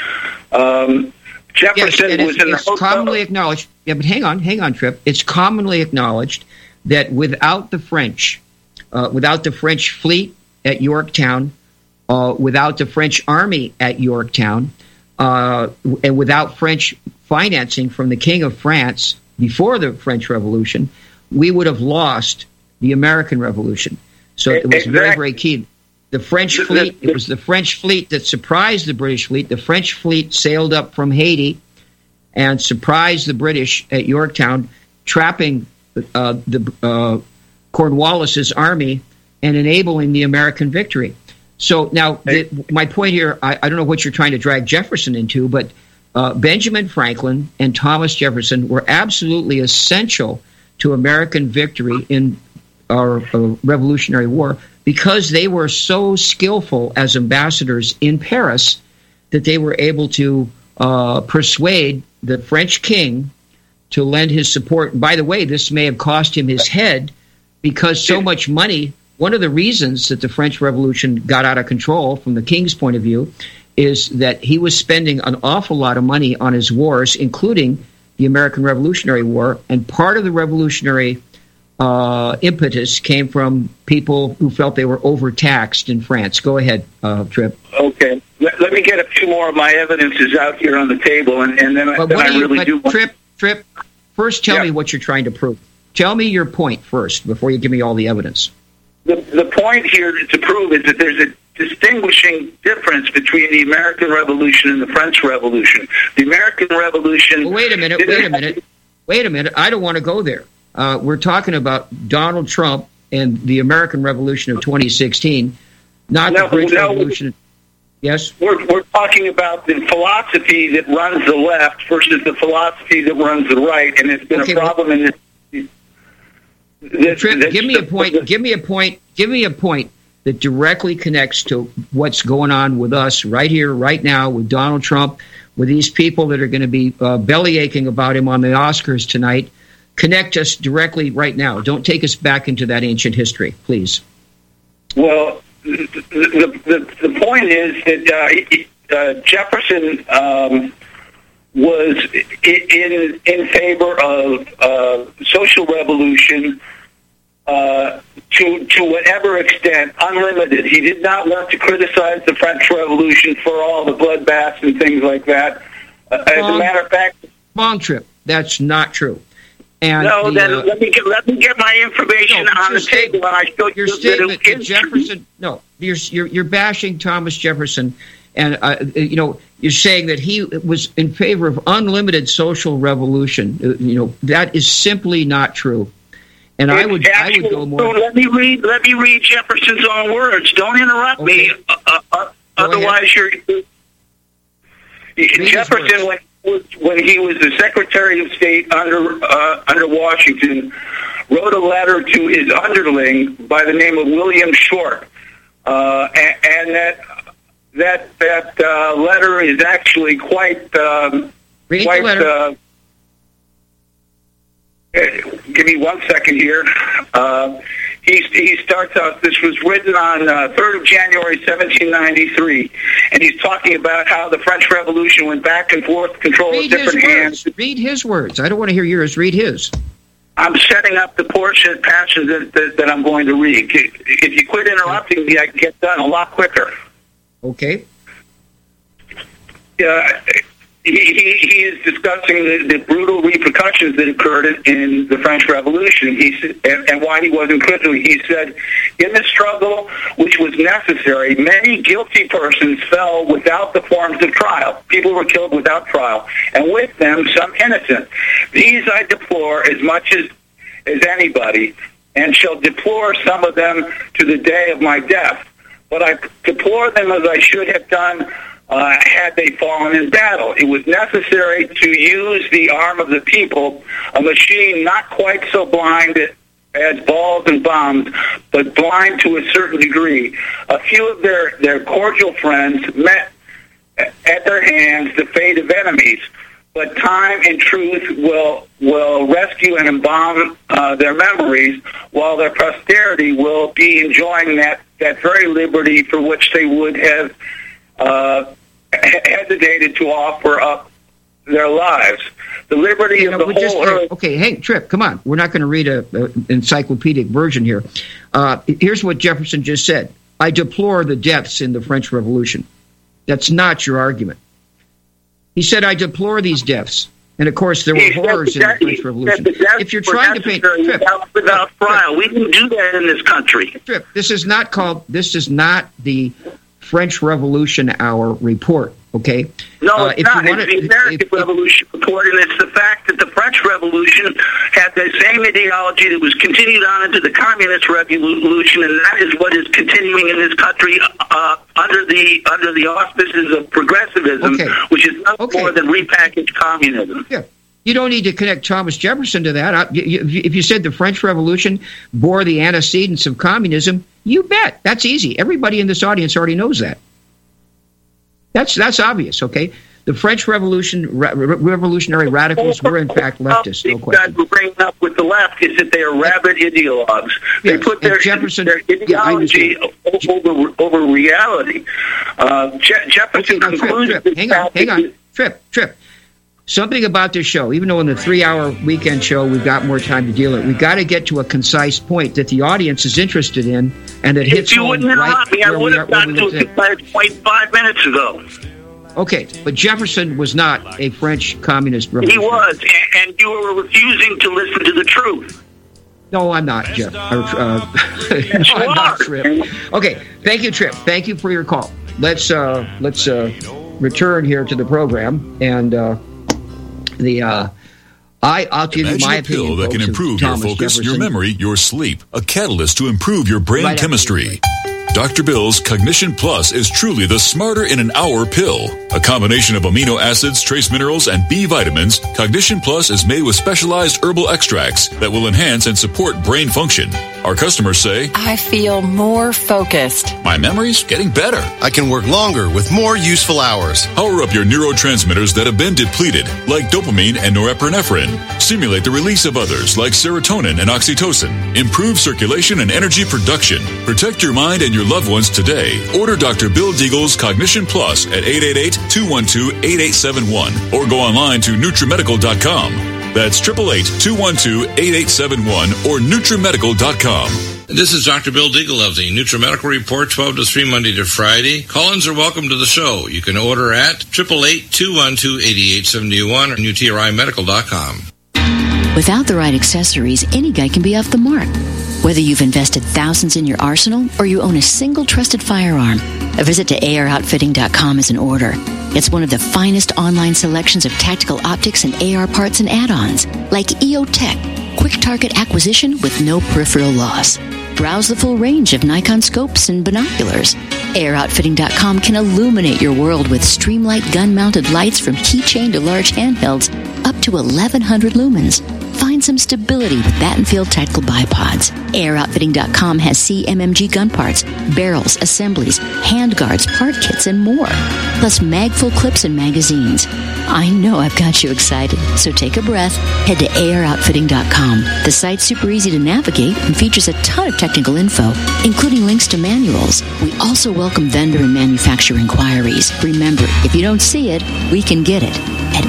Jefferson was in the hotel. Commonly acknowledged. Yeah, but hang on, Trip. It's commonly acknowledged that without the French fleet at Yorktown, without the French army at Yorktown, and without French financing from the King of France before the French Revolution, we would have lost the American Revolution. So it was very, very key. The French fleet, it was the French fleet that surprised the British fleet. The French fleet sailed up from Haiti and surprised the British at Yorktown, trapping Cornwallis's army and enabling the American victory. So now, my point here, I don't know what you're trying to drag Jefferson into, but Benjamin Franklin and Thomas Jefferson were absolutely essential to American victory in our Revolutionary War because they were so skillful as ambassadors in Paris that they were able to persuade the French king to lend his support. By the way, this may have cost him his head because so much money. One of the reasons that the French Revolution got out of control from the king's point of view is that he was spending an awful lot of money on his wars, including the American Revolutionary War. And part of the revolutionary impetus came from people who felt they were overtaxed in France. Go ahead, Trip. Okay. Let me get a few more of my evidences out here on the table, and then I really do. Trip, first tell me what you're trying to prove. Tell me your point first before you give me all the evidence. The point here to prove is that there's a distinguishing difference between the American Revolution and the French Revolution. The American Revolution... Well, wait a minute. I don't want to go there. We're talking about Donald Trump and the American Revolution of 2016, not the French Revolution. Yes? We're talking about the philosophy that runs the left versus the philosophy that runs the right, and it's been a problem in this... Give me a point that directly connects to what's going on with us right here, right now, with Donald Trump, with these people that are going to be belly aching about him on the Oscars tonight. Connect us directly right now. Don't take us back into that ancient history, please. Well, the point is that Jefferson was in favor of social revolution to whatever extent, unlimited. He did not want to criticize the French Revolution for all the bloodbaths and things like that. As a matter of fact, long Trip. That's not true. And then let me get my information on the table, and I show your statement that Jefferson. No, you're bashing Thomas Jefferson, and you're saying that he was in favor of unlimited social revolution. That is simply not true. And I would go more. Let me read Jefferson's own words. Don't interrupt me. Otherwise, Jefferson, when he was the Secretary of State under Washington, wrote a letter to his underling by the name of William Short, and that letter is actually quite. Read the letter. Give me 1 second here. He starts out, this was written on 3rd of January, 1793, and he's talking about how the French Revolution went back and forth, control of different hands. Read his words. I don't want to hear yours. Read his. I'm setting up the passage that I'm going to read. If you quit interrupting me, I can get done a lot quicker. Okay. He is discussing the brutal repercussions that occurred in the French Revolution. And why he wasn't critical. He said, in the struggle which was necessary, many guilty persons fell without the forms of trial. People were killed without trial, and with them some innocent. These I deplore as much as anybody, and shall deplore some of them to the day of my death. But I deplore them as I should have done had they fallen in battle. It was necessary to use the arm of the people, a machine not quite so blind as balls and bombs, but blind to a certain degree. A few of their cordial friends met at their hands the fate of enemies, but time and truth will rescue and embalm their memories, while their posterity will be enjoying that very liberty for which they would have hesitated to offer up their lives. The liberty of the whole earth. Okay, hey, Trip, come on. We're not going to read an encyclopedic version here. Here's what Jefferson just said. I deplore the deaths in the French Revolution. That's not your argument. He said, I deplore these deaths. And, of course, there were horrors in the French Revolution. If you're trying to paint... without trial. We didn't do that in this country. Trip, this is not the French Revolution Hour report, okay? No, it's not. It's the American Revolution report, and it's the fact that the French Revolution had the same ideology that was continued on into the Communist Revolution, and that is what is continuing in this country under the auspices of progressivism, which is nothing more than repackaged communism. Yeah. You don't need to connect Thomas Jefferson to that. If you said the French Revolution bore the antecedents of communism, you bet. That's easy. Everybody in this audience already knows that. That's obvious, okay? The French revolutionary radicals were, in fact, leftists. No question. Guys were bringing up with the left is that they are rabid ideologues. They put their ideology over reality. Jefferson concluded... Hang on. Trip. Something about this show, even though in the 3-hour weekend show we've got more time to deal with it, we've got to get to a concise point that the audience is interested in and that hits home right where we are. If you wouldn't have me, I would have gotten to a concise point 5 minutes ago. Okay, but Jefferson was not a French communist revolutionary. He was, and you were refusing to listen to the truth. No, I'm not, Jeff. I'm not, Trip. Okay, thank you, Trip. Thank you for your call. Let's return here to the program, and I'll give you my opinion. Imagine a pill that can improve your focus, your memory, your sleep. A catalyst to improve your brain chemistry. Dr. Bill's Cognition Plus is truly the smarter in an hour pill. A combination of amino acids, trace minerals, and B vitamins, Cognition Plus is made with specialized herbal extracts that will enhance and support brain function. Our customers say, I feel more focused. My memory's getting better. I can work longer with more useful hours. Power up your neurotransmitters that have been depleted, like dopamine and norepinephrine. Stimulate the release of others, like serotonin and oxytocin. Improve circulation and energy production. Protect your mind and your loved ones today. Order Dr. Bill Deagle's Cognition Plus at 888-212-8871 or go online to NutriMedical.com. That's 888-212-8871 or NutriMedical.com. This is Dr. Bill Deagle of the NutriMedical Report, 12 to 3, Monday to Friday. Call-ins are welcome to the show. You can order at 888-212-8871 or NutriMedical.com. Without the right accessories, any guy can be off the mark. Whether you've invested thousands in your arsenal or you own a single trusted firearm, a visit to AROutfitting.com is in order. It's one of the finest online selections of tactical optics and AR parts and add-ons, like EOTech, quick target acquisition with no peripheral loss. Browse the full range of Nikon scopes and binoculars. AROutfitting.com can illuminate your world with Streamlight gun-mounted lights from keychain to large handhelds up to 1,100 lumens. Find some stability with Battenfield tactical bipods. AirOutfitting.com has CMMG gun parts, barrels, assemblies, handguards, part kits, and more. Plus magful clips and magazines. I know I've got you excited, so take a breath. Head to AirOutfitting.com. The site's super easy to navigate and features a ton of technical info, including links to manuals. We also welcome vendor and manufacturer inquiries. Remember, if you don't see it, we can get it at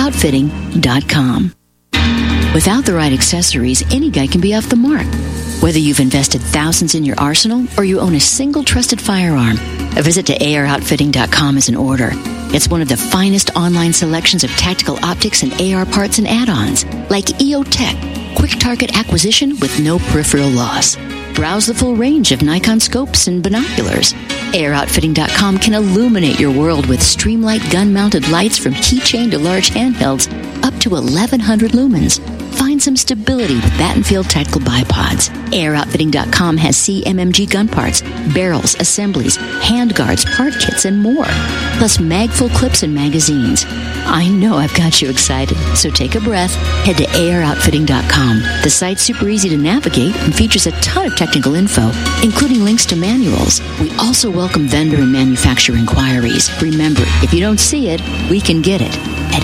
AirOutfitting.com. Without the right accessories, any guy can be off the mark. Whether you've invested thousands in your arsenal or you own a single trusted firearm, a visit to AROutfitting.com is in order. It's one of the finest online selections of tactical optics and AR parts and add-ons, like EOTech, quick target acquisition with no peripheral loss. Browse the full range of Nikon scopes and binoculars. AirOutfitting.com can illuminate your world with Streamlight gun-mounted lights from keychain to large handhelds up to 1,100 lumens. Find some stability with Battenfield tactical bipods. AirOutfitting.com has CMMG gun parts, barrels, assemblies, handguards, part kits, and more. Plus magful clips and magazines. I know I've got you excited, so take a breath. Head to AirOutfitting.com. The site's super easy to navigate and features a ton of technical info, including links to manuals. We also welcome vendor and manufacturer inquiries. Remember, if you don't see it, we can get it at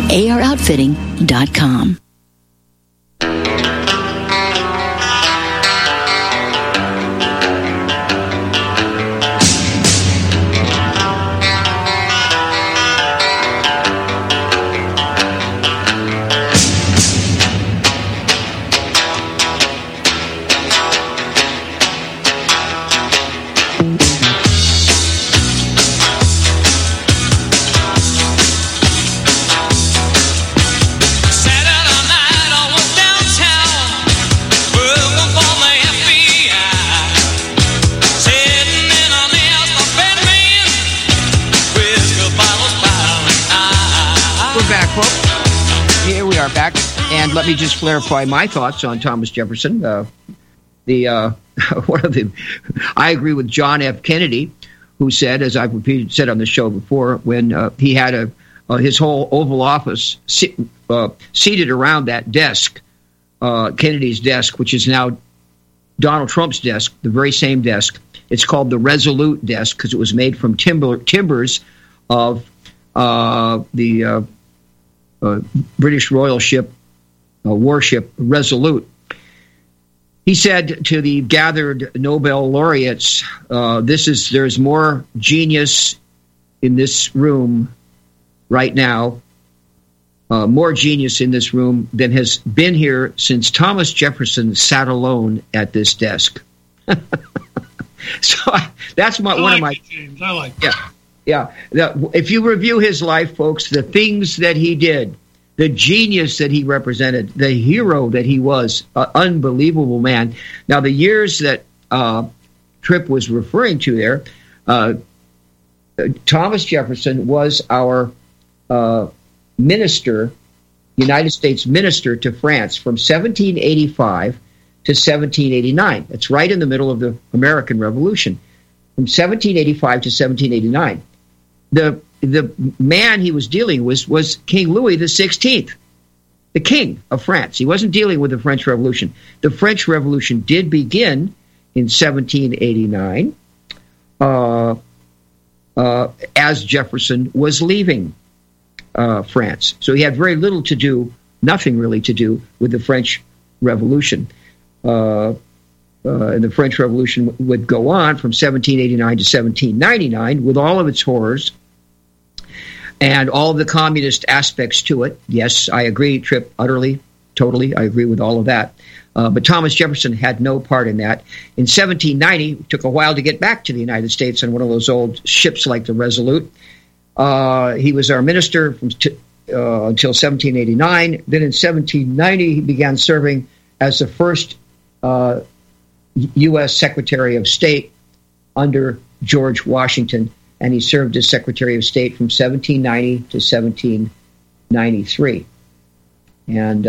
AROutfitting.com. are back, and let me just clarify my thoughts on Thomas Jefferson. I agree with John F. Kennedy, who said, as I've said on the show before, when he had his whole Oval Office seated around that desk, Kennedy's desk, which is now Donald Trump's desk, the very same desk. It's called the Resolute desk because it was made from timbers of the British royal ship, warship Resolute. He said to the gathered Nobel laureates, there's more genius in this room right now, more genius in this room than has been here since Thomas Jefferson sat alone at this desk. So that's one of my. James. I like that. Yeah. If you review his life, folks, the things that he did, the genius that he represented, the hero that he was, unbelievable man. Now, the years that Tripp was referring to there, Thomas Jefferson was our minister, United States minister to France from 1785 to 1789. It's right in the middle of the American Revolution. From 1785 to 1789. The man he was dealing with was King Louis XVI, the king of France. He wasn't dealing with the French Revolution. The French Revolution did begin in 1789 as Jefferson was leaving France. So he had very little to do, nothing really to do with the French Revolution. And the French Revolution would go on from 1789 to 1799 with all of its horrors and all of the communist aspects to it. Yes, I agree, Tripp, utterly, totally, I agree with all of that. But Thomas Jefferson had no part in that. In 1790, it took a while to get back to the United States on one of those old ships like the Resolute. He was our minister until 1789. Then in 1790, he began serving as the first U.S. Secretary of State under George Washington, and he served as Secretary of State from 1790 to 1793. And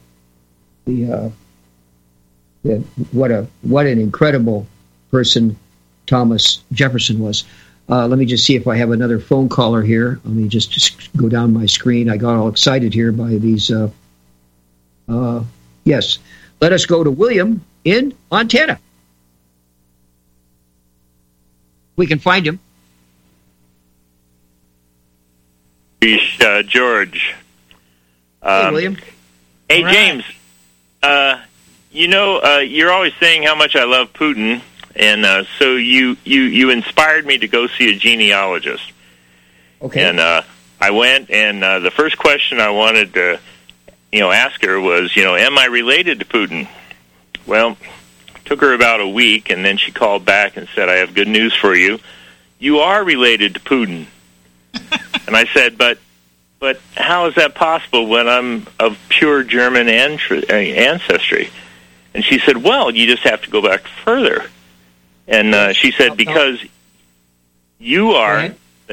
what an incredible person Thomas Jefferson was. Let me just see if I have another phone caller here. Let me just go down my screen. I got all excited here by these. Yes. Let us go to William in Montana. We can find him. George. Hey, William. Hey, James. You're always saying how much I love Putin, and so you inspired me to go see a genealogist. Okay. And I went, and the first question I wanted to ask her was, am I related to Putin? Well, it took her about a week, and then she called back and said, I have good news for you. You are related to Putin. And I said, but how is that possible when I'm of pure German ancestry? And she said, well, you just have to go back further. And she said, because you are the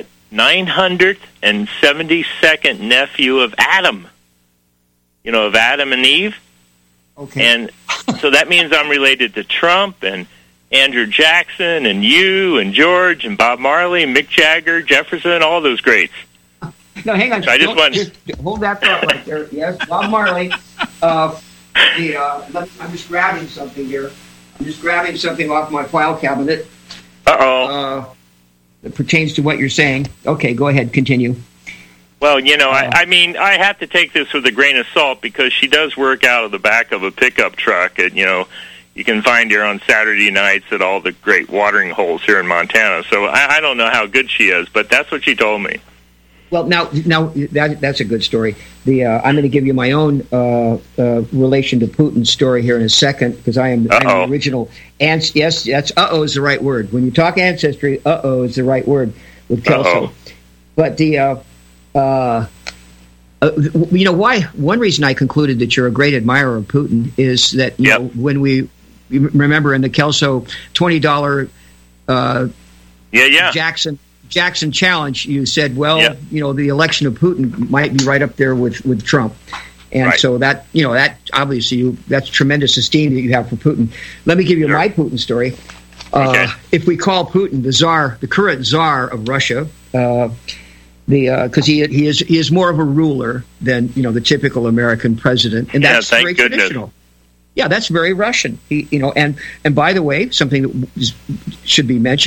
972nd nephew of Adam. Of Adam and Eve. Okay. And so that means I'm related to Trump and Andrew Jackson and you and George and Bob Marley, Mick Jagger, Jefferson, all those greats. No, hang on. So I just hold that thought right there. Yes, Bob Marley. I'm just grabbing something here. I'm just grabbing something off my file cabinet. Uh-oh. That pertains to what you're saying. Okay, go ahead. Continue. Well, I have to take this with a grain of salt because she does work out of the back of a pickup truck. And, you can find her on Saturday nights at all the great watering holes here in Montana. So I don't know how good she is, but that's what she told me. Well, now that's a good story. I'm going to give you my own relation to Putin's story here in a second because I'm the original. Yes, that's uh-oh is the right word. When you talk ancestry, uh-oh is the right word with Kelso. But why? One reason I concluded that you're a great admirer of Putin is that when we remember in the Kelso $20 Jackson challenge, you said, the election of Putin might be right up there with Trump. And so that obviously that's tremendous esteem that you have for Putin. Let me give you my Putin story. If we call Putin the current czar of Russia, because he is more of a ruler than the typical American president, and that's very traditional. Yeah, that's very Russian. And by the way, something that should be mentioned.